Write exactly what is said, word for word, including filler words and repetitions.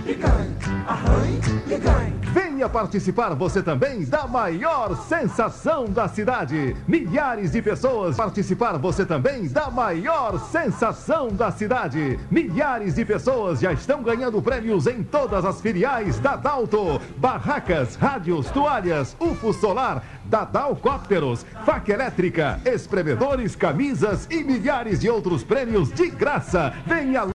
e ganhe, arranhe e ganhe. Venha participar você também da maior sensação da cidade. Milhares de pessoas participar você também da maior sensação da cidade. Milhares de pessoas já estão ganhando prêmios em todas as filiais da Dalto. Barracas, rádios, toalhas, U F O Solar, Dadal Cópteros, faca elétrica, espremedores, camisas e milhares de outros prêmios de graça. Venha